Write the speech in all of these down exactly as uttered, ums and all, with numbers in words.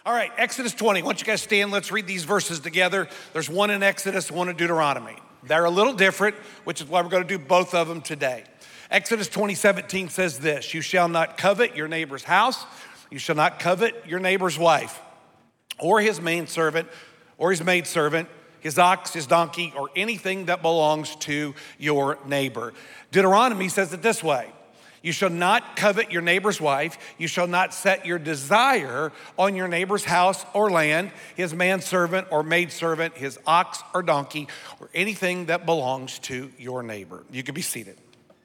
All right, Exodus twenty. Why don't you guys stand? Let's read these verses together. There's one in Exodus, one in Deuteronomy. They're a little different, which is why we're going to do both of them today. Exodus twenty seventeen says this: you shall not covet your neighbor's house. You shall not covet your neighbor's wife, or his manservant, or his maidservant, his ox, his donkey, or anything that belongs to your neighbor. Deuteronomy says it this way: you shall not covet your neighbor's wife. You shall not set your desire on your neighbor's house or land, his manservant or maidservant, his ox or donkey, or anything that belongs to your neighbor. You can be seated.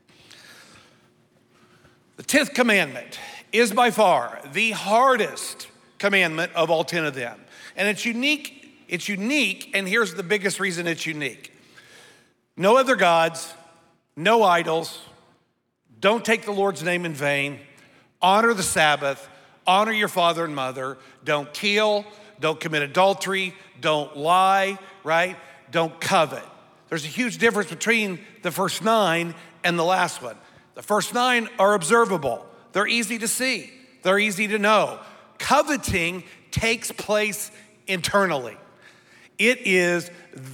The tenth commandment is by far the hardest commandment of all ten of them. And it's unique, it's unique, and here's the biggest reason it's unique. No other gods, no idols. Don't take the Lord's name in vain. Honor the Sabbath. Honor your father and mother. Don't kill. Don't commit adultery. Don't lie, right? Don't covet. There's a huge difference between the first nine and the last one. The first nine are observable. They're easy to see. They're easy to know. Coveting takes place internally. It is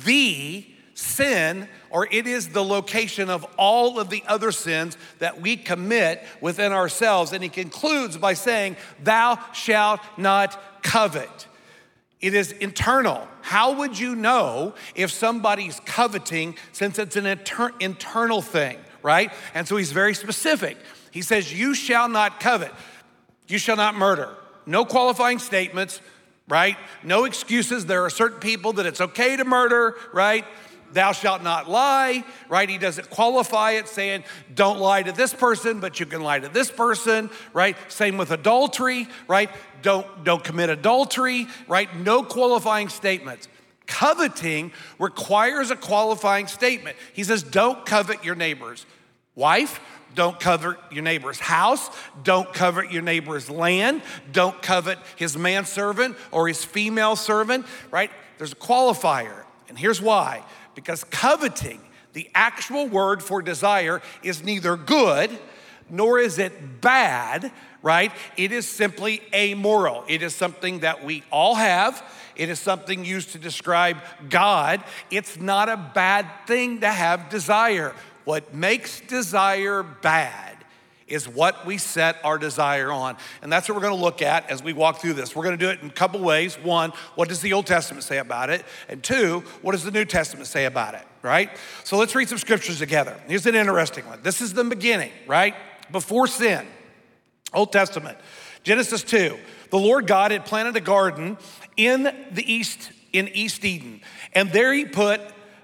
the sin, or it is the location of all of the other sins that we commit within ourselves. And he concludes by saying, thou shalt not covet. It is internal. How would you know if somebody's coveting, since it's an inter- internal thing, right? And so he's very specific. He says, you shall not covet. You shall not murder. No qualifying statements, right? No excuses. There are certain people that it's okay to murder, right? Thou shalt not lie, right? He doesn't qualify it saying, don't lie to this person, but you can lie to this person, right? Same with adultery, right? Don't, don't commit adultery, right? No qualifying statements. Coveting requires a qualifying statement. He says, don't covet your neighbor's wife. Don't covet your neighbor's house. Don't covet your neighbor's land. Don't covet his manservant or his female servant, right? There's a qualifier, and here's why. Because coveting, the actual word for desire, is neither good nor is it bad, right? It is simply amoral. It is something that we all have. It is something used to describe God. It's not a bad thing to have desire. What makes desire bad is what we set our desire on. And that's what we're gonna look at as we walk through this. We're gonna do it in a couple ways. One, what does the Old Testament say about it? And two, what does the New Testament say about it, right? So let's read some scriptures together. Here's an interesting one. This is the beginning, right? Before sin, Old Testament, Genesis two. The Lord God had planted a garden in the east, in East Eden. And there he put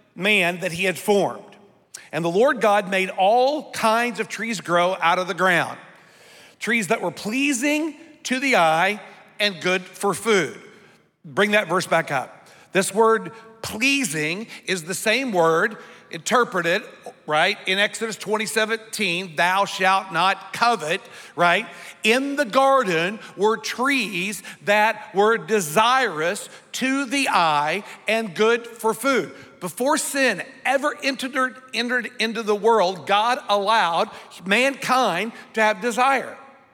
man that he had formed. And the Lord God made all kinds of trees grow out of the ground, trees that were pleasing to the eye and good for food. Bring that verse back up. This word pleasing is the same word interpreted, right, in Exodus twenty seventeen, thou shalt not covet, right? In the garden were trees that were desirous to the eye and good for food. Before sin ever entered, entered into the world, God allowed mankind to have desire.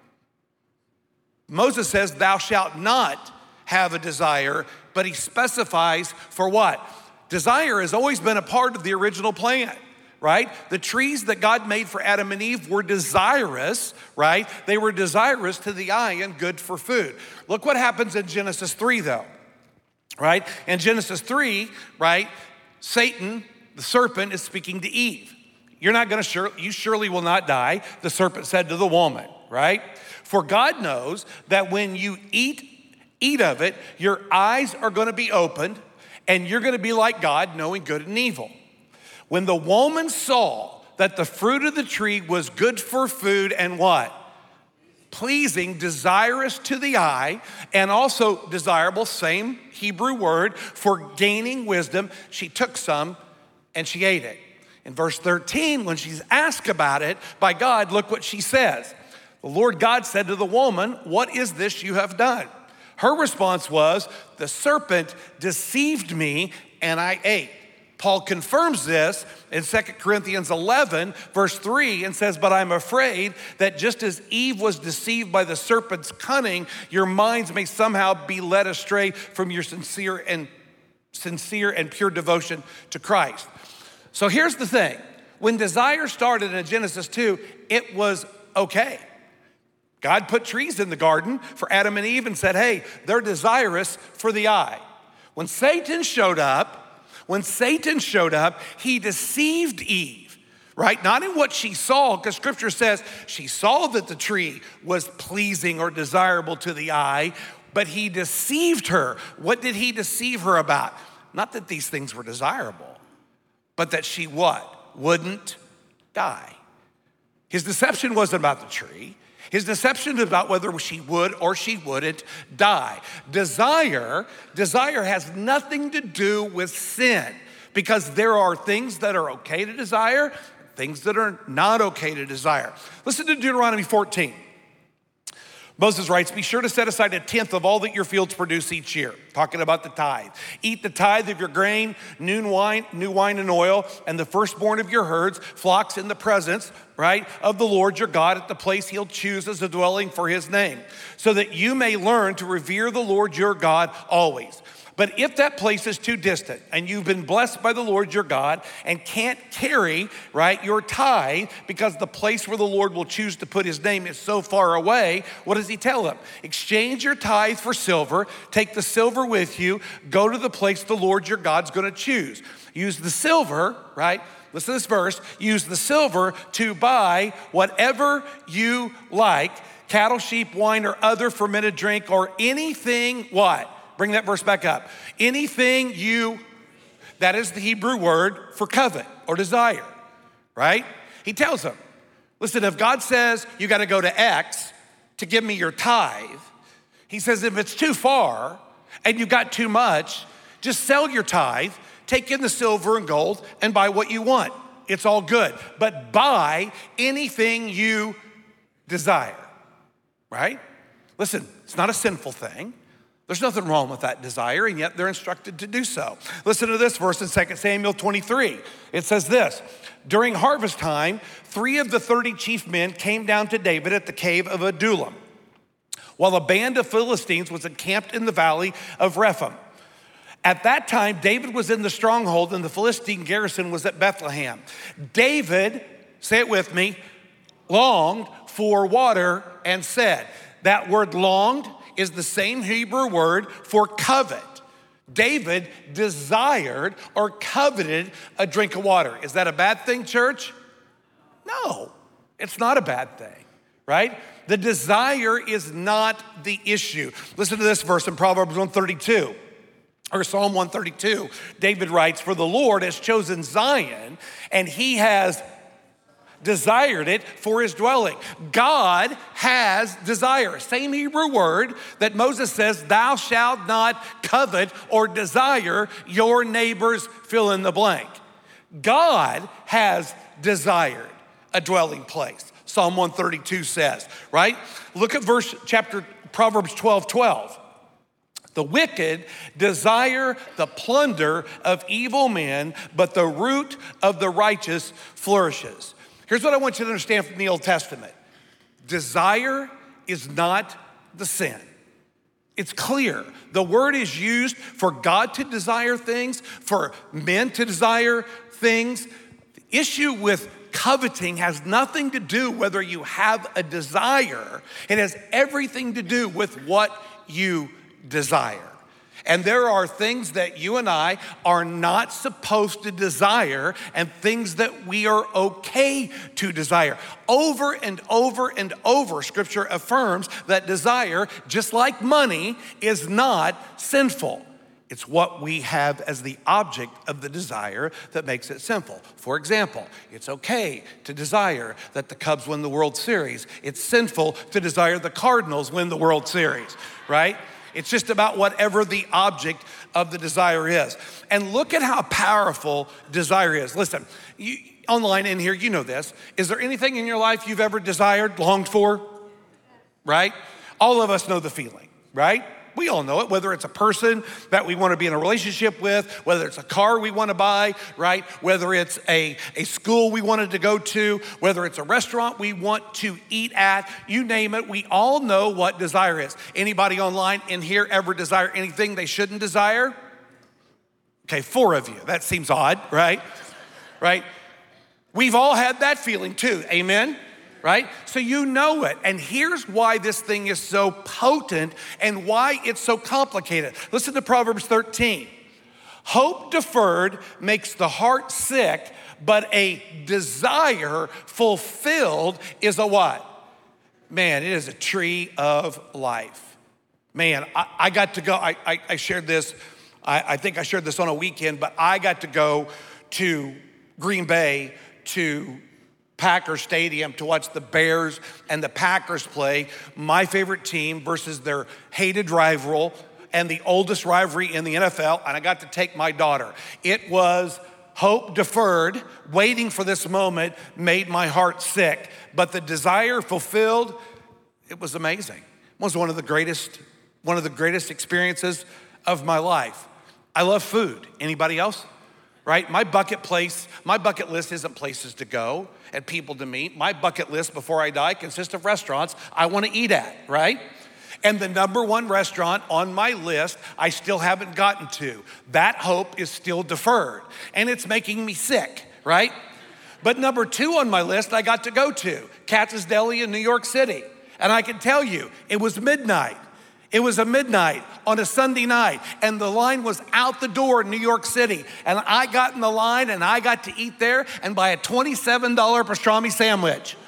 Moses says, thou shalt not have a desire, but he specifies for what? Desire has always been a part of the original plan, right? The trees that God made for Adam and Eve were desirous, right? They were desirous to the eye and good for food. Look what happens in Genesis three though, right? In Genesis three, right? Satan, the serpent, is speaking to Eve. You're not gonna, sure, you surely will not die, the serpent said to the woman, right? For God knows that when you eat, eat of it, your eyes are gonna be opened and you're gonna be like God, knowing good and evil. When the woman saw that the fruit of the tree was good for food and what? Pleasing, desirous to the eye, and also desirable, same Hebrew word, for gaining wisdom, she took some and she ate it. In verse thirteen, when she's asked about it by God, look what she says. The Lord God said to the woman, what is this you have done? Her response was, the serpent deceived me and I ate. Paul confirms this in Second Corinthians eleven, verse three, and says, but I'm afraid that just as Eve was deceived by the serpent's cunning, your minds may somehow be led astray from your sincere and sincere and pure devotion to Christ. So here's the thing. When desire started in Genesis two, it was okay. God put trees in the garden for Adam and Eve and said, hey, they're desirous for the eye. When Satan showed up, When Satan showed up, he deceived Eve, right? Not in what she saw, because scripture says she saw that the tree was pleasing or desirable to the eye, but he deceived her. What did he deceive her about? Not that these things were desirable, but that she what? Wouldn't die. His deception wasn't about the tree. His deception is about whether she would or she wouldn't die. Desire, desire has nothing to do with sin, because there are things that are okay to desire, things that are not okay to desire. Listen to Deuteronomy fourteen. Moses writes, be sure to set aside a tenth of all that your fields produce each year. Talking about the tithe. Eat the tithe of your grain, new wine, new wine and oil, and the firstborn of your herds, flocks in the presence, right, of the Lord your God at the place he'll choose as a dwelling for his name, so that you may learn to revere the Lord your God always. But if that place is too distant and you've been blessed by the Lord your God and can't carry, right, your tithe because the place where the Lord will choose to put his name is so far away, what does he tell them? Exchange your tithe for silver, take the silver with you, go to the place the Lord your God's gonna choose. Use the silver, right? Listen to this verse, use the silver to buy whatever you like, cattle, sheep, wine, or other fermented drink, or anything, what? Bring that verse back up. Anything you, that is the Hebrew word for covet or desire, right? He tells them, listen, if God says you gotta go to X to give me your tithe, he says if it's too far and you got too much, just sell your tithe, take in the silver and gold and buy what you want. It's all good, but buy anything you desire, right? Listen, it's not a sinful thing. There's nothing wrong with that desire, and yet they're instructed to do so. Listen to this verse in Second Samuel twenty-three. It says this, during harvest time, three of the thirty chief men came down to David at the cave of Adullam, while a band of Philistines was encamped in the valley of Rephaim. At that time, David was in the stronghold and the Philistine garrison was at Bethlehem. David, say it with me, longed for water and said, that word longed is the same Hebrew word for covet. David desired or coveted a drink of water. Is that a bad thing, church? No, it's not a bad thing, right? The desire is not the issue. Listen to this verse in Proverbs one thirty-two. Or Psalm one thirty-two, David writes, for the Lord has chosen Zion and he has desired it for his dwelling. God has desire. Same Hebrew word that Moses says, thou shalt not covet or desire your neighbor's fill in the blank. God has desired a dwelling place. Psalm one thirty-two says, right? Look at verse chapter Proverbs twelve twelve. The wicked desire the plunder of evil men, but the root of the righteous flourishes. Here's what I want you to understand from the Old Testament. Desire is not the sin. It's clear. The word is used for God to desire things, for men to desire things. The issue with coveting has nothing to do whether you have a desire. It has everything to do with what you desire. And there are things that you and I are not supposed to desire and things that we are okay to desire. Over and over and over, Scripture affirms that desire, just like money, is not sinful. It's what we have as the object of the desire that makes it sinful. For example, it's okay to desire that the Cubs win the World Series. It's sinful to desire the Cardinals win the World Series, right? It's just about whatever the object of the desire is. And look at how powerful desire is. Listen, you, online in here, you know this. Is there anything in your life you've ever desired, longed for? Right? All of us know the feeling, right? We all know it, whether it's a person that we want to be in a relationship with, whether it's a car we want to buy, right? Whether it's a, a school we wanted to go to, whether it's a restaurant we want to eat at, you name it, we all know what desire is. Anybody online in here ever desire anything they shouldn't desire? Okay, four of you. That seems odd, right? Right? We've all had that feeling too, amen? Right? So you know it. And here's why this thing is so potent and why it's so complicated. Listen to Proverbs thirteen. Hope deferred makes the heart sick, but a desire fulfilled is a what? Man, it is a tree of life. Man, I, I got to go, I, I, I shared this, I, I think I shared this on a weekend, but I got to go to Green Bay to Packer Stadium to watch the Bears and the Packers play, my favorite team versus their hated rival and the oldest rivalry in the N F L, and I got to take my daughter. It was hope deferred, waiting for this moment made my heart sick, but the desire fulfilled, it was amazing. It was one of the greatest, one of the greatest experiences of my life. I love food. Anybody else? Right? My bucket place, my bucket list isn't places to go and people to meet. My bucket list before I die consists of restaurants I want to eat at, right? And the number one restaurant on my list, I still haven't gotten to. That hope is still deferred, and it's making me sick, right? But number two on my list, I got to go to Katz's Deli in New York City. And I can tell you, it was midnight. It was a midnight on a Sunday night, and the line was out the door in New York City. And I got in the line, and I got to eat there and buy a twenty-seven dollar pastrami sandwich.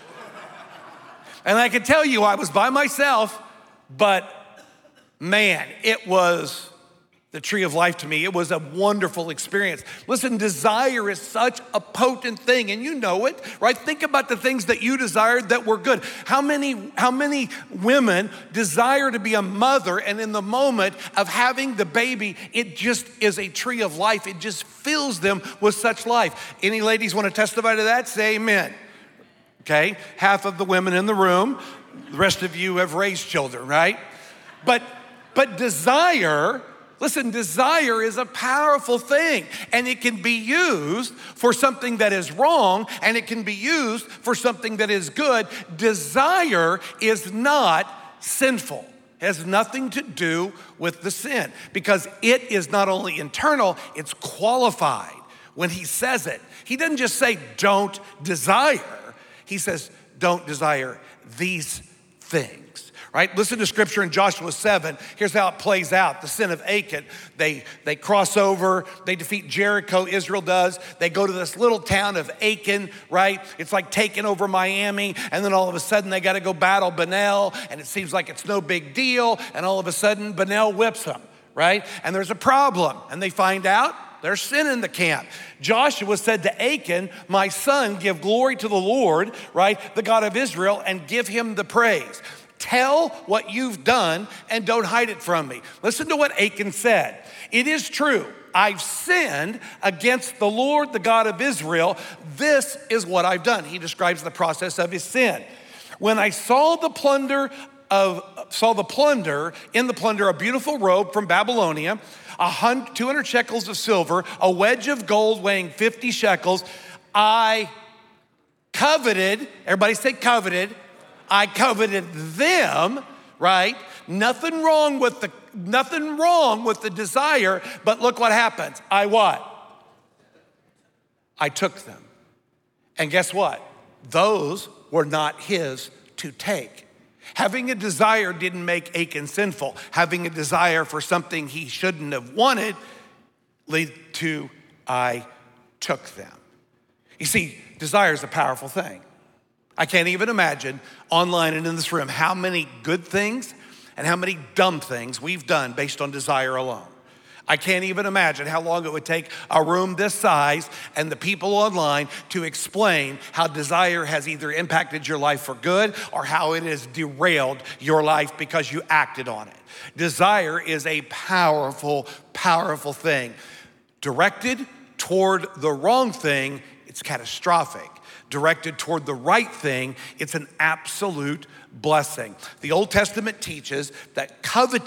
And I can tell you, I was by myself, but man, it was the tree of life to me. It was a wonderful experience. Listen, desire is such a potent thing, and you know it, right? Think about the things that you desired that were good. How many, how many women desire to be a mother, and in the moment of having the baby, it just is a tree of life. It just fills them with such life. Any ladies want to testify to that? Say amen. Okay, half of the women in the room, the rest of you have raised children, right? But, but desire, listen, desire is a powerful thing, and it can be used for something that is wrong, and it can be used for something that is good. Desire is not sinful. It has nothing to do with the sin, because it is not only internal, it's qualified. When he says it, he doesn't just say don't desire. He says don't desire these things. Right? Listen to scripture in Joshua seven. Here's how it plays out. The sin of Achan. They, they cross over. They defeat Jericho. Israel does. They go to this little town of Achan, right? It's like taking over Miami. And then all of a sudden they got to go battle Benel. And it seems like it's no big deal. And all of a sudden Benel whips them, right? And there's a problem. And they find out there's sin in the camp. Joshua said to Achan, my son, give glory to the Lord, right? The God of Israel, and give him the praise. Tell what you've done and don't hide it from me. Listen to what Achan said. It is true. I've sinned against the Lord, the God of Israel. This is what I've done. He describes the process of his sin. When I saw the plunder of, saw the plunder, in the plunder, a beautiful robe from Babylonia, a hundred, two hundred shekels of silver, a wedge of gold weighing fifty shekels, I coveted, everybody say coveted, I coveted them, right? Nothing wrong with the nothing wrong with the desire, but look what happens. I what? I took them. And guess what? Those were not his to take. Having a desire didn't make Achan sinful. Having a desire for something he shouldn't have wanted led to I took them. You see, desire is a powerful thing. I can't even imagine online and in this room how many good things and how many dumb things we've done based on desire alone. I can't even imagine how long it would take a room this size and the people online to explain how desire has either impacted your life for good or how it has derailed your life because you acted on it. Desire is a powerful, powerful thing. Directed toward the wrong thing, it's catastrophic. Directed toward the right thing, it's an absolute blessing. The Old Testament teaches that coveting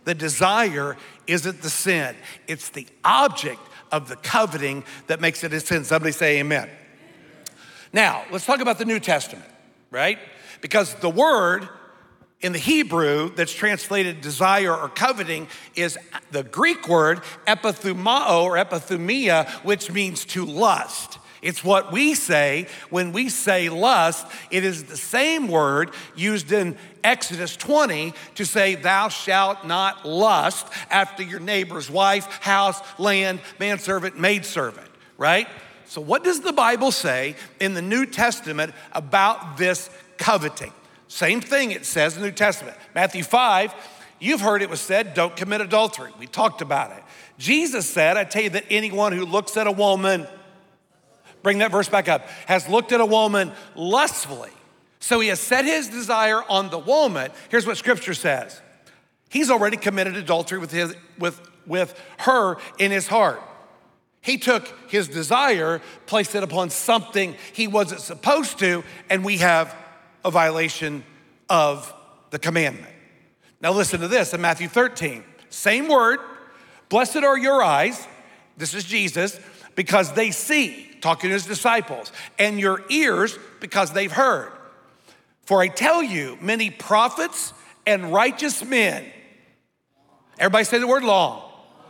The desire isn't the sin. It's the object of the coveting that makes it a sin. Somebody say amen. Now, let's talk about the New Testament, right? Because the word in the Hebrew that's translated desire or coveting is the Greek word epithumao or epithumia, which means to lust. It's what we say when we say lust. It is the same word used in Exodus twenty to say, thou shalt not lust after your neighbor's wife, house, land, manservant, maidservant, right? So what does the Bible say in the New Testament about this coveting? Same thing it says in the New Testament. Matthew five, you've heard it was said, don't commit adultery. We talked about it. Jesus said, I tell you that anyone who looks at a woman, bring that verse back up, has looked at a woman lustfully. So he has set his desire on the woman. Here's what scripture says. He's already committed adultery with, his, with, with her in his heart. He took his desire, placed it upon something he wasn't supposed to, and we have a violation of the commandment. Now listen to this in Matthew thirteen, same word, blessed are your eyes, this is Jesus, because they see, talking to his disciples, and your ears because they've heard. For I tell you, many prophets and righteous men, everybody say the word long,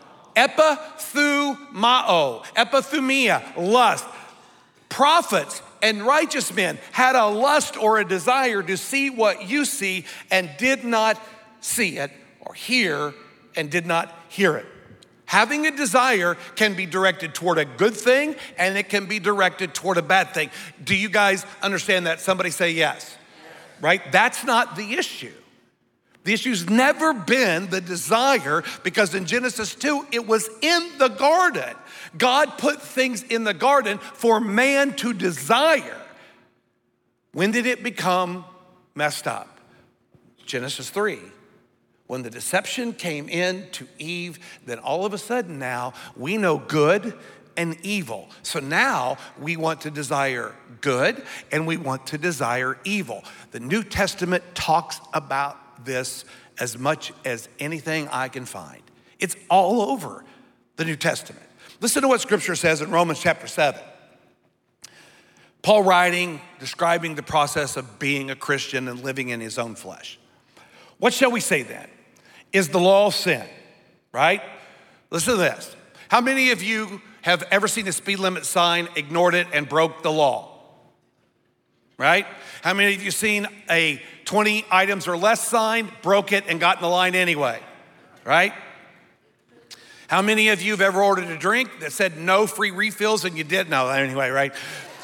epithumao, epithumia, lust. Prophets and righteous men had a lust or a desire to see what you see and did not see it, or hear and did not hear it. Having a desire can be directed toward a good thing and it can be directed toward a bad thing. Do you guys understand that? Somebody say yes, right? That's not the issue. The issue's never been the desire, because in Genesis two, it was in the garden. God put things in the garden for man to desire. When did it become messed up? Genesis three. When the deception came in to Eve, then all of a sudden now we know good and evil. So now we want to desire good and we want to desire evil. The New Testament talks about this as much as anything I can find. It's all over the New Testament. Listen to what scripture says in Romans chapter seven. Paul writing, describing the process of being a Christian and living in his own flesh. What shall we say then? Is the law sin, right? Listen to this. How many of you have ever seen a speed limit sign, ignored it, and broke the law? Right? How many of you seen a twenty items or less sign, broke it, and got in the line anyway? Right? How many of you have ever ordered a drink that said no free refills and you did? No, anyway, right?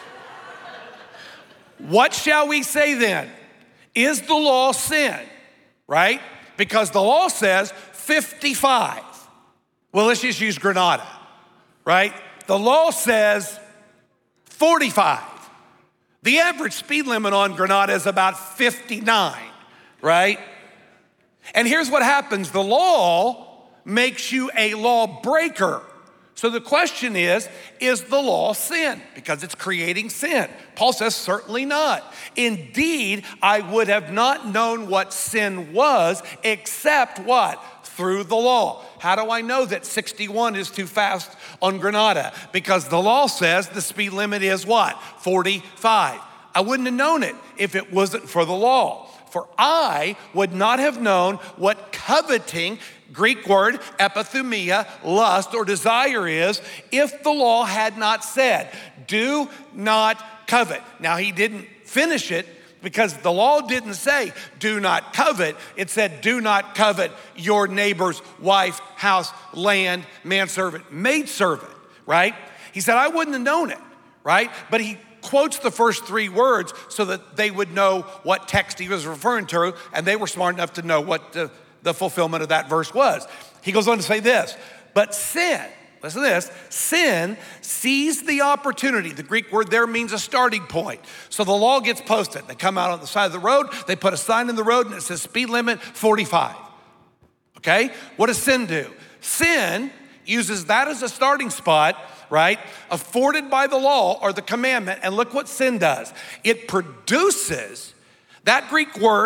What shall we say then? Is the law sin? Right? Because the law says fifty-five. Well, let's just use Granada, right? The law says forty-five. The average speed limit on Granada is about fifty-nine, right? And here's what happens. The law makes you a lawbreaker. So the question is, is the law sin? Because it's creating sin. Paul says, certainly not. Indeed, I would have not known what sin was except what? Through the law. How do I know that sixty-one is too fast on Granada? Because the law says the speed limit is what? forty-five. I wouldn't have known it if it wasn't for the law. For I would not have known what coveting, Greek word, epithumia, lust or desire is, if the law had not said, do not covet. Now he didn't finish it because the law didn't say, do not covet. It said, do not covet your neighbor's wife, house, land, manservant, maidservant, right? He said, I wouldn't have known it, right? But he quotes the first three words so that they would know what text he was referring to, and they were smart enough to know what the, the fulfillment of that verse was. He goes on to say this, but sin, listen to this, sin sees the opportunity. The Greek word there means a starting point. So the law gets posted. They come out on the side of the road, they put a sign in the road and it says speed limit forty-five, okay? What does sin do? Sin uses that as a starting spot, right, afforded by the law or the commandment. And look what sin does. It produces, that Greek word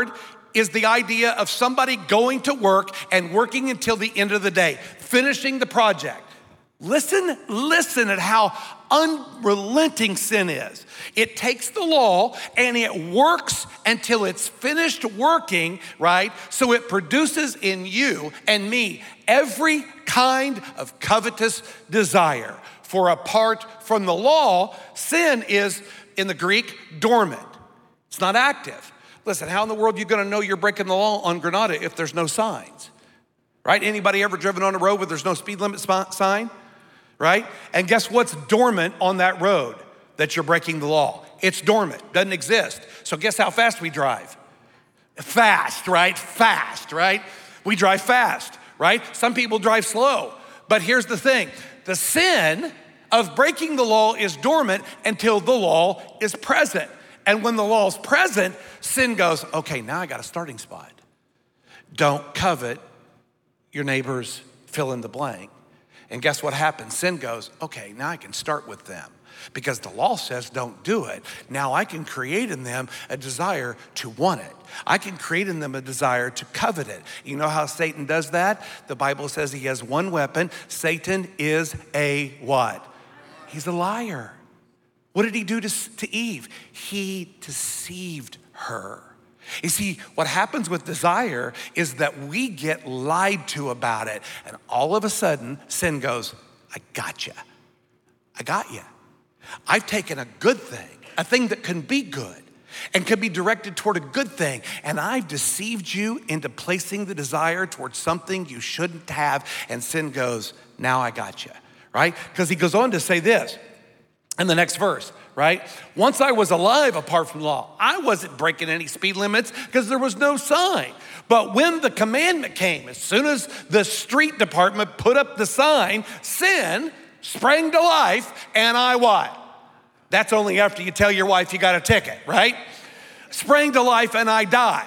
is the idea of somebody going to work and working until the end of the day, finishing the project. Listen, listen at how unrelenting sin is. It takes the law and it works until it's finished working, right? So it produces in you and me every kind of covetous desire. For apart from the law, sin is, in the Greek, dormant. It's not active. Listen, how in the world are you gonna know you're breaking the law on Granada if there's no signs, right? Anybody ever driven on a road where there's no speed limit sign, right? And guess what's dormant on that road that you're breaking the law? It's dormant, doesn't exist. So guess how fast we drive? Fast, right? Fast, right? We drive fast, right? Some people drive slow. But here's the thing, the sin of breaking the law is dormant until the law is present. And when the law is present, sin goes, okay, now I got a starting spot. Don't covet your neighbor's fill in the blank. And guess what happens? Sin goes, okay, now I can start with them. Because the law says don't do it. Now I can create in them a desire to want it. I can create in them a desire to covet it. You know how Satan does that? The Bible says he has one weapon. Satan is a what? He's a liar. What did he do to, to Eve? He deceived her. You see, what happens with desire is that we get lied to about it. And all of a sudden, sin goes, I got you. I got you. I've taken a good thing, a thing that can be good and can be directed toward a good thing. And I've deceived you into placing the desire towards something you shouldn't have. And sin goes, now I got you, right? Because he goes on to say this in the next verse, right? Once I was alive apart from law, I wasn't breaking any speed limits because there was no sign. But when the commandment came, as soon as the street department put up the sign, sin sprang to life, and I what? That's only after you tell your wife you got a ticket, right? Sprang to life and I died.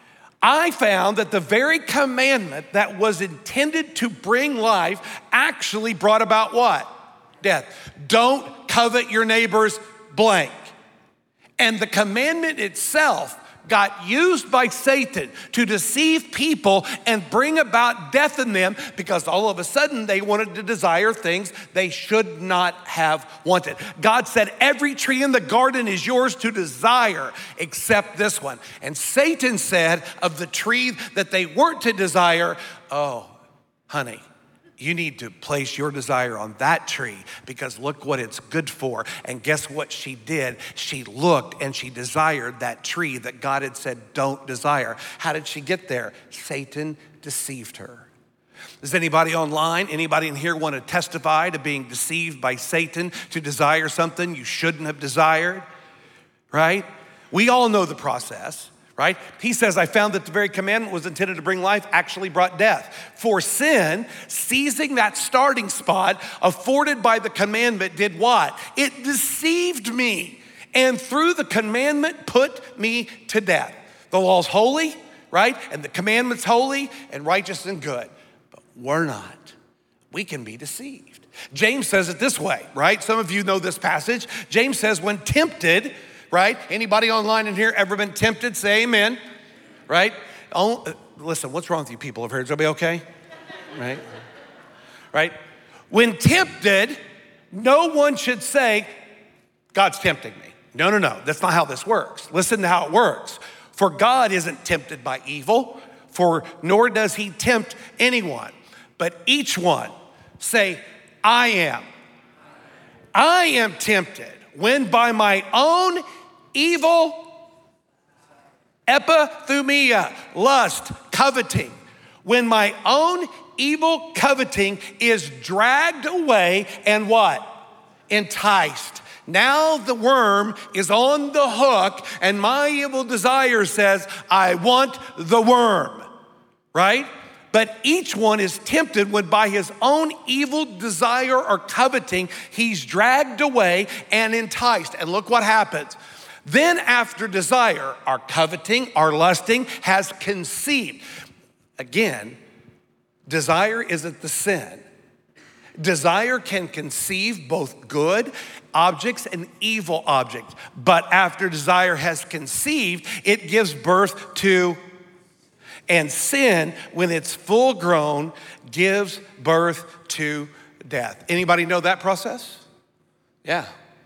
I found that the very commandment that was intended to bring life actually brought about what? Death. Don't covet your neighbor's blank. And the commandment itself got used by Satan to deceive people and bring about death in them because all of a sudden they wanted to desire things they should not have wanted. God said, every tree in the garden is yours to desire except this one. And Satan said of the tree that they weren't to desire, oh, honey, you need to place your desire on that tree because look what it's good for. And guess what she did? She looked and she desired that tree that God had said don't desire. How did she get there? Satan deceived her. Does anybody online, anybody in here want to testify to being deceived by Satan to desire something you shouldn't have desired? Right? We all know the process. Right? He says, I found that the very commandment was intended to bring life, actually brought death. For sin, seizing that starting spot afforded by the commandment did what? It deceived me, and through the commandment put me to death. The law's holy, right? And the commandment's holy and righteous and good. But we're not. We can be deceived. James says it this way, right? Some of you know this passage. James says, when tempted, right? Anybody online in here ever been tempted? Say amen, right? Oh, listen, what's wrong with you people over here? Is everybody okay? Right? Right? When tempted, no one should say, God's tempting me. No, no, no, that's not how this works. Listen to how it works. For God isn't tempted by evil, for nor does he tempt anyone. But each one say, I am. I am tempted when by my own evil epithumia, lust, coveting, when my own evil coveting is dragged away and what? Enticed. Now the worm is on the hook and my evil desire says, I want the worm, right? But each one is tempted when by his own evil desire or coveting, he's dragged away and enticed. And look what happens. Then after desire, our coveting, our lusting has conceived. Again, desire isn't the sin. Desire can conceive both good objects and evil objects. But after desire has conceived, it gives birth to And sin, when it's full grown, gives birth to death. Anybody know that process? Yeah.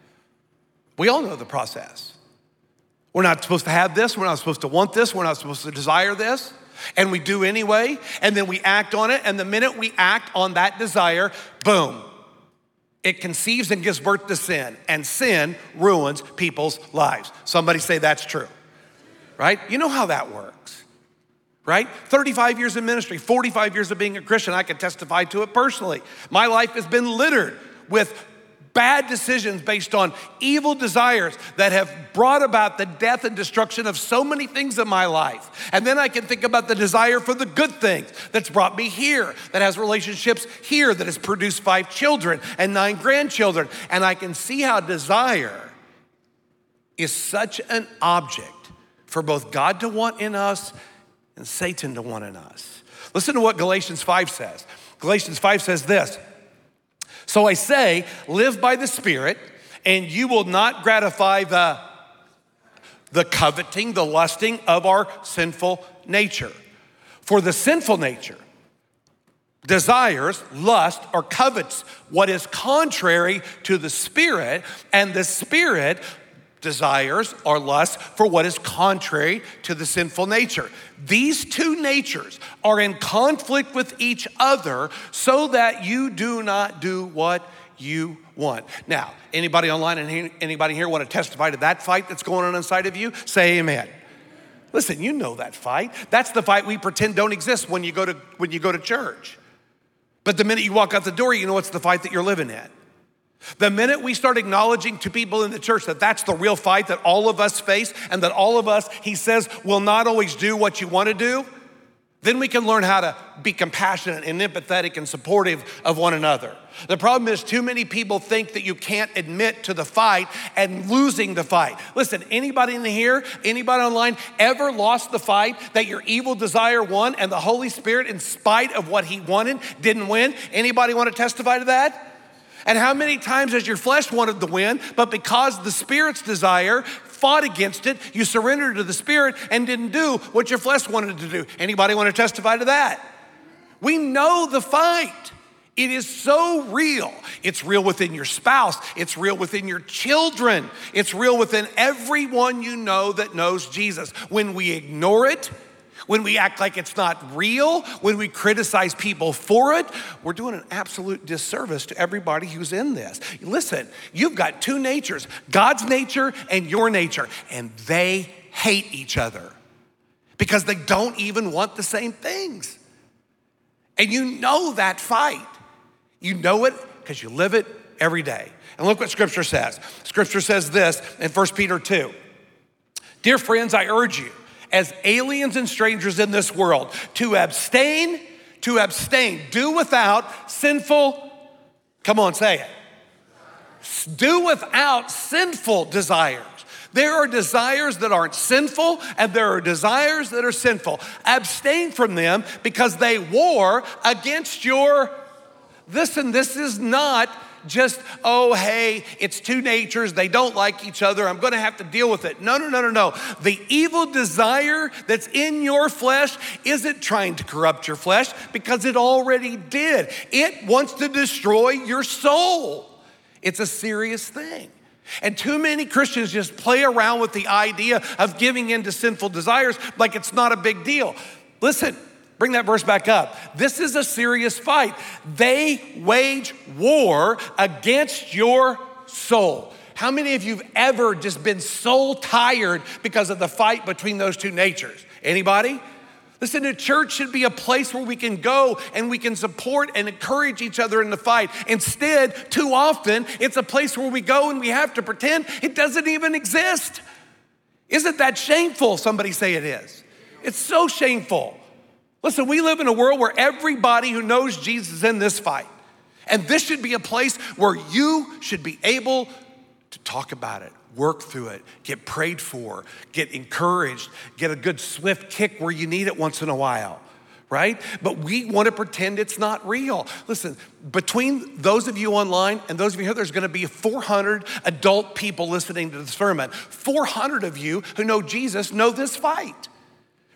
We all know the process. We're not supposed to have this. We're not supposed to want this. We're not supposed to desire this. And we do anyway. And then we act on it. And the minute we act on that desire, boom, it conceives and gives birth to sin. And sin ruins people's lives. Somebody say that's true, right? You know how that works, right? thirty-five years of ministry, forty-five years of being a Christian. I can testify to it personally. My life has been littered with bad decisions based on evil desires that have brought about the death and destruction of so many things in my life. And then I can think about the desire for the good things that's brought me here, that has relationships here, that has produced five children and nine grandchildren. And I can see how desire is such an object for both God to want in us and Satan to want in us. Listen to what Galatians five says. Galatians five says this: so I say, live by the Spirit, and you will not gratify the, the coveting, the lusting of our sinful nature. For the sinful nature desires, lust, or covets what is contrary to the Spirit, and the Spirit desires or lusts for what is contrary to the sinful nature. These two natures are in conflict with each other so that you do not do what you want. Now, anybody online and anybody here want to testify to that fight that's going on inside of you? Say amen. Listen, you know that fight. That's the fight we pretend don't exist when you go to when you go to church. But the minute you walk out the door, you know it's the fight that you're living in. The minute we start acknowledging to people in the church that that's the real fight that all of us face and that all of us, he says, will not always do what you want to do, then we can learn how to be compassionate and empathetic and supportive of one another. The problem is too many people think that you can't admit to the fight and losing the fight. Listen, anybody in here, anybody online ever lost the fight that your evil desire won and the Holy Spirit, in spite of what he wanted, didn't win? Anybody want to testify to that? And how many times has your flesh wanted to win, but because the Spirit's desire fought against it, you surrendered to the Spirit and didn't do what your flesh wanted to do? Anybody want to testify to that? We know the fight. It is so real. It's real within your spouse. It's real within your children. It's real within everyone you know that knows Jesus. When we ignore it, when we act like it's not real, when we criticize people for it, we're doing an absolute disservice to everybody who's in this. Listen, you've got two natures, God's nature and your nature, and they hate each other because they don't even want the same things. And you know that fight. You know it because you live it every day. And look what Scripture says. Scripture says this in First Peter two. Dear friends, I urge you, as aliens and strangers in this world, to abstain, to abstain, do without sinful, come on, say it. Do without sinful desires. There are desires that aren't sinful and there are desires that are sinful. Abstain from them because they war against your, listen, this is not just, oh, hey, it's two natures, they don't like each other, I'm gonna have to deal with it. No, no, no, no, no. The evil desire that's in your flesh isn't trying to corrupt your flesh because it already did. It wants to destroy your soul. It's a serious thing. And too many Christians just play around with the idea of giving in to sinful desires like it's not a big deal. Listen, bring that verse back up. This is a serious fight. They wage war against your soul. How many of you have ever just been soul tired because of the fight between those two natures? Anybody? Listen, the church should be a place where we can go and we can support and encourage each other in the fight. Instead, too often, it's a place where we go and we have to pretend it doesn't even exist. Isn't that shameful? Somebody say it is. It's so shameful. Listen, we live in a world where everybody who knows Jesus is in this fight. And this should be a place where you should be able to talk about it, work through it, get prayed for, get encouraged, get a good swift kick where you need it once in a while, right? But we want to pretend it's not real. Listen, between those of you online and those of you here, there's gonna be four hundred adult people listening to the sermon. four hundred of you who know Jesus know this fight.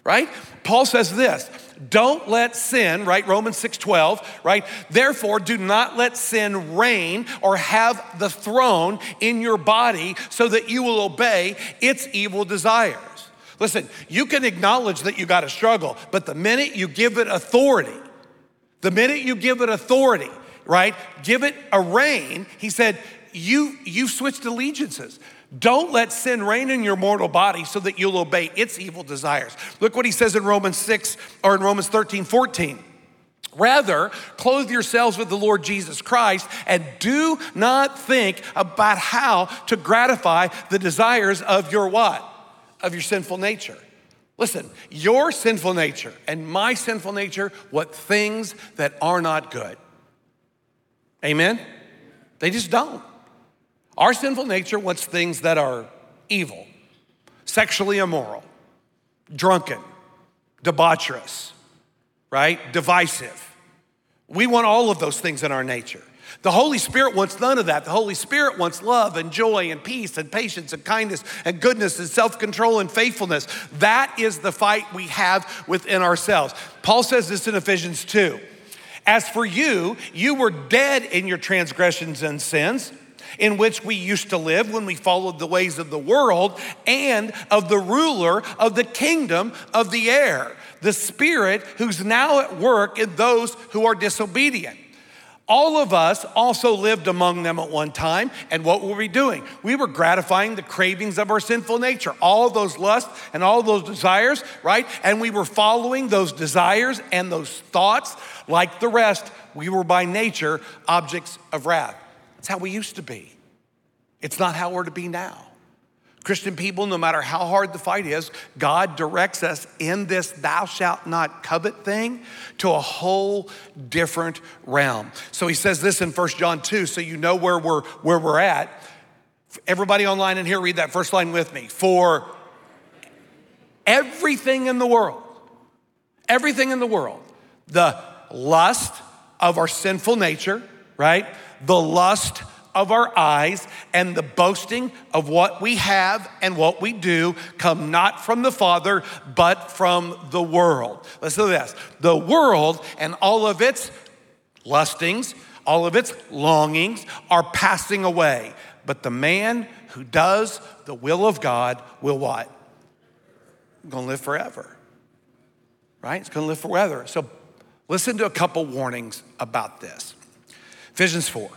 right? Paul says this, don't let sin, right? Romans six twelve, right? Therefore, do not let sin reign or have the throne in your body so that you will obey its evil desires. Listen, you can acknowledge that you got to struggle, but the minute you give it authority, the minute you give it authority, right? Give it a reign, he said, you, you've switched allegiances. Don't let sin reign in your mortal body so that you'll obey its evil desires. Look what he says in Romans six or in Romans thirteen, fourteen. Rather, clothe yourselves with the Lord Jesus Christ and do not think about how to gratify the desires of your what? Of your sinful nature. Listen, your sinful nature and my sinful nature, what things that are not good. Amen? They just don't. Our sinful nature wants things that are evil, sexually immoral, drunken, debaucherous, right? Divisive. We want all of those things in our nature. The Holy Spirit wants none of that. The Holy Spirit wants love and joy and peace and patience and kindness and goodness and self-control and faithfulness. That is the fight we have within ourselves. Paul says this in Ephesians two. As for you, you were dead in your transgressions and sins, in which we used to live when we followed the ways of the world and of the ruler of the kingdom of the air, the spirit who's now at work in those who are disobedient. All of us also lived among them at one time, and what were we doing? We were gratifying the cravings of our sinful nature, all those lusts and all those desires, right? And we were following those desires and those thoughts like the rest. We were by nature objects of wrath. That's how we used to be. It's not how we're to be now. Christian people, no matter how hard the fight is, God directs us in this thou shalt not covet thing to a whole different realm. So he says this in First John two, so you know where we're, where we're at. Everybody online in here, read that first line with me. For everything in the world, everything in the world, the lust of our sinful nature, right? The lust of our eyes and the boasting of what we have and what we do come not from the Father, but from the world. Listen to this. The world and all of its lustings, all of its longings are passing away. But the man who does the will of God will what? Gonna live forever, right? It's gonna live forever. So listen to a couple warnings about this. Ephesians four.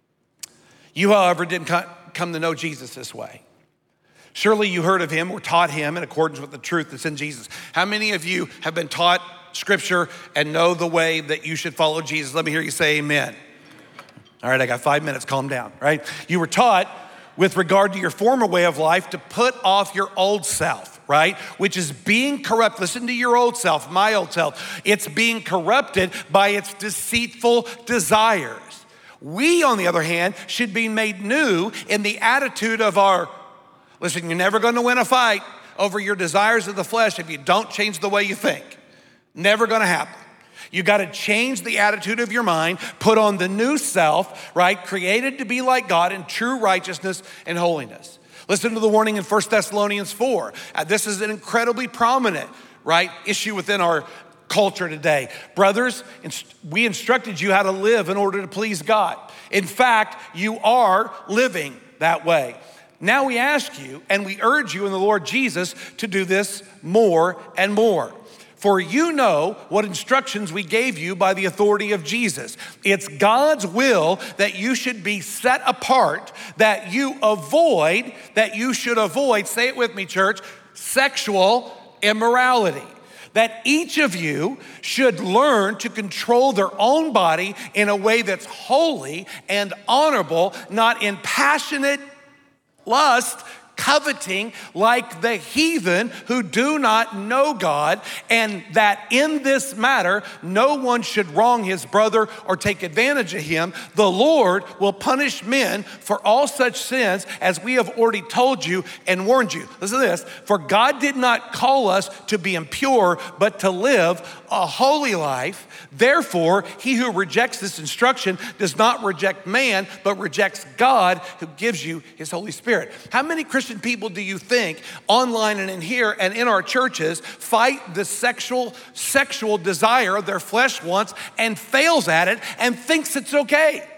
You, however, didn't come to know Jesus this way. Surely you heard of him or taught him in accordance with the truth that's in Jesus. How many of you have been taught scripture and know the way that you should follow Jesus? Let me hear you say amen. All right, I got five minutes, calm down, right? You were taught with regard to your former way of life to put off your old self, right? Which is being corrupt. Listen to your old self, my old self. It's being corrupted by its deceitful desires. We, on the other hand, should be made new in the attitude of our, listen, you're never gonna win a fight over your desires of the flesh if you don't change the way you think. Never gonna happen. You gotta change the attitude of your mind, put on the new self, right? Created to be like God in true righteousness and holiness. Listen to the warning in First Thessalonians four. Uh, this is an incredibly prominent, right, issue within our culture today. Brothers, we instructed you how to live in order to please God. In fact, you are living that way. Now we ask you and we urge you in the Lord Jesus to do this more and more. For you know what instructions we gave you by the authority of Jesus. It's God's will that you should be set apart, that you avoid, that you should avoid, say it with me, church, sexual immorality. That each of you should learn to control their own body in a way that's holy and honorable, not in passionate lust, coveting like the heathen who do not know God, and that in this matter, no one should wrong his brother or take advantage of him. The Lord will punish men for all such sins as we have already told you and warned you. Listen to this. For God did not call us to be impure, but to live a holy life. Therefore, he who rejects this instruction does not reject man, but rejects God who gives you his Holy Spirit. How many Christians Christian people do you think online and in here and in our churches fight the sexual, sexual desire their flesh wants and fails at it and thinks it's okay?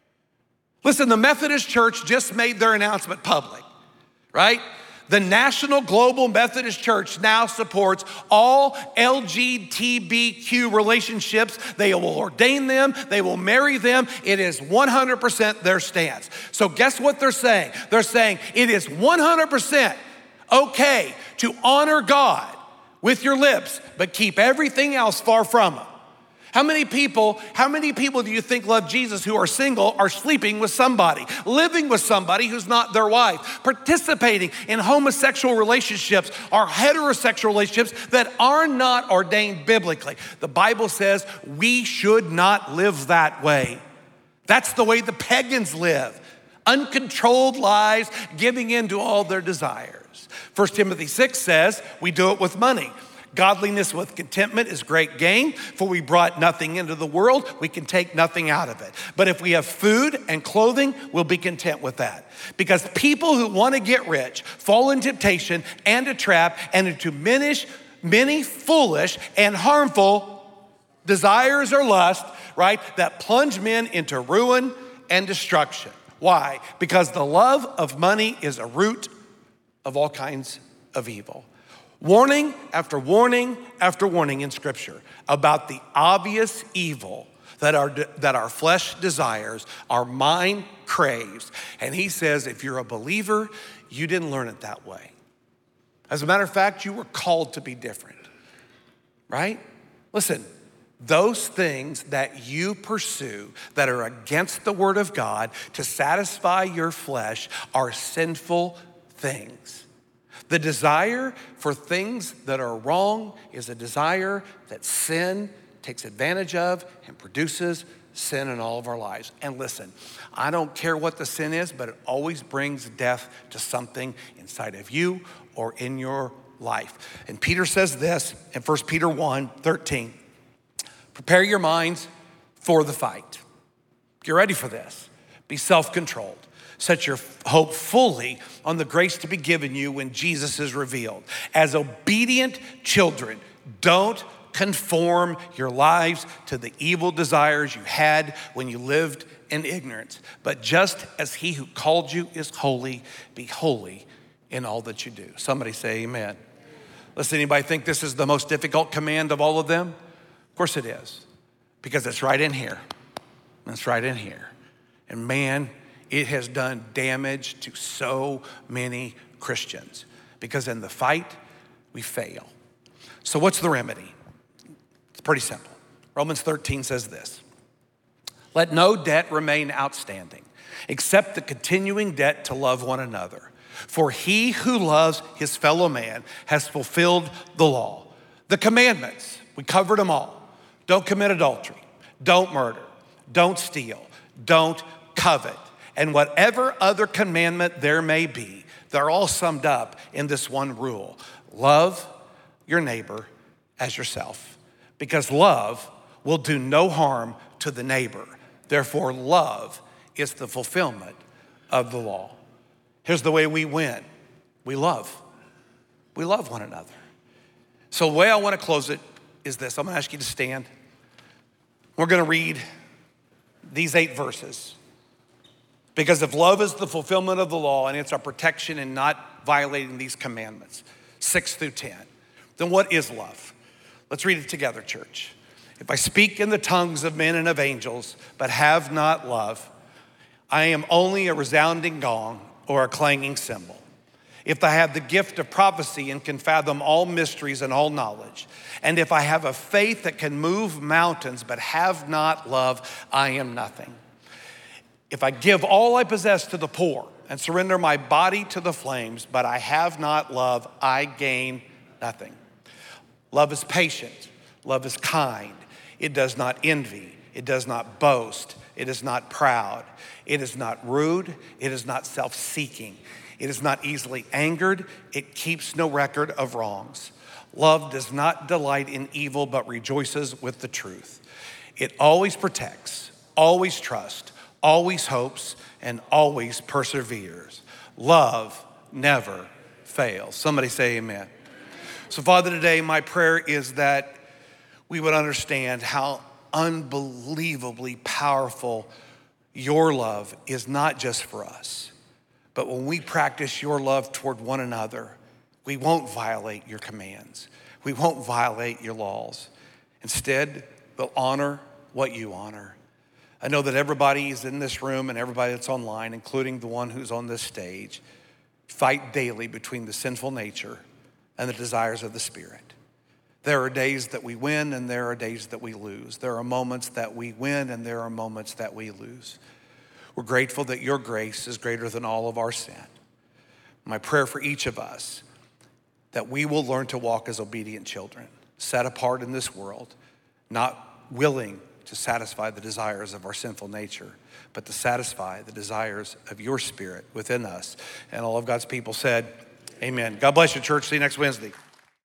Listen, the Methodist Church just made their announcement public, right? The National Global Methodist Church now supports all L G B T Q relationships. They will ordain them, they will marry them. It is one hundred percent their stance. So guess what they're saying? They're saying it is one hundred percent okay to honor God with your lips, but keep everything else far from Him. How many people, how many people do you think love Jesus who are single, are sleeping with somebody, living with somebody who's not their wife, participating in homosexual relationships or heterosexual relationships that are not ordained biblically? The Bible says we should not live that way. That's the way the pagans live. Uncontrolled lives, giving in to all their desires. First Timothy six says we do it with money. Godliness with contentment is great gain, for we brought nothing into the world, we can take nothing out of it. But if we have food and clothing, we'll be content with that. Because people who want to get rich fall in temptation and a trap and into many, many foolish and harmful desires or lust, right, that plunge men into ruin and destruction. Why? Because the love of money is a root of all kinds of evil. Warning after warning after warning in Scripture about the obvious evil that our, that our flesh desires, our mind craves. And he says, if you're a believer, you didn't learn it that way. As a matter of fact, you were called to be different, right? Listen, those things that you pursue that are against the Word of God to satisfy your flesh are sinful things. The desire for things that are wrong is a desire that sin takes advantage of and produces sin in all of our lives. And listen, I don't care what the sin is, but it always brings death to something inside of you or in your life. And Peter says this in First Peter one thirteen, prepare your minds for the fight. Get ready for this. Be self-controlled. Set your hope fully on the grace to be given you when Jesus is revealed. As obedient children, don't conform your lives to the evil desires you had when you lived in ignorance. But just as he who called you is holy, be holy in all that you do. Somebody say amen. Listen, anybody think this is the most difficult command of all of them? Of course it is, because it's right in here. It's right in here. And man, it has done damage to so many Christians because in the fight, we fail. So what's the remedy? It's pretty simple. Romans thirteen says this, let no debt remain outstanding except the continuing debt to love one another. For he who loves his fellow man has fulfilled the law. The commandments, we covered them all. Don't commit adultery, don't murder, don't steal, don't covet. And whatever other commandment there may be, they're all summed up in this one rule. Love your neighbor as yourself, because love will do no harm to the neighbor. Therefore, love is the fulfillment of the law. Here's the way we win. We love. We love one another. So the way I want to close it is this. I'm going to ask you to stand. We're going to read these eight verses. Because if love is the fulfillment of the law and it's our protection in not violating these commandments, six through ten, then what is love? Let's read it together, church. If I speak in the tongues of men and of angels, but have not love, I am only a resounding gong or a clanging cymbal. If I have the gift of prophecy and can fathom all mysteries and all knowledge, and if I have a faith that can move mountains but have not love, I am nothing. If I give all I possess to the poor and surrender my body to the flames, but I have not love, I gain nothing. Love is patient. Love is kind. It does not envy. It does not boast. It is not proud. It is not rude. It is not self-seeking. It is not easily angered. It keeps no record of wrongs. Love does not delight in evil, but rejoices with the truth. It always protects, always trusts, always hopes, and always perseveres. Love never fails. Somebody say amen. So Father, today my prayer is that we would understand how unbelievably powerful your love is, not just for us, but when we practice your love toward one another, we won't violate your commands. We won't violate your laws. Instead, we'll honor what you honor. I know that everybody is in this room and everybody that's online, including the one who's on this stage, fight daily between the sinful nature and the desires of the Spirit. There are days that we win and there are days that we lose. There are moments that we win and there are moments that we lose. We're grateful that your grace is greater than all of our sin. My prayer for each of us, that we will learn to walk as obedient children, set apart in this world, not willing to satisfy the desires of our sinful nature, but to satisfy the desires of your Spirit within us. And all of God's people said, amen. God bless you, church. See you next Wednesday.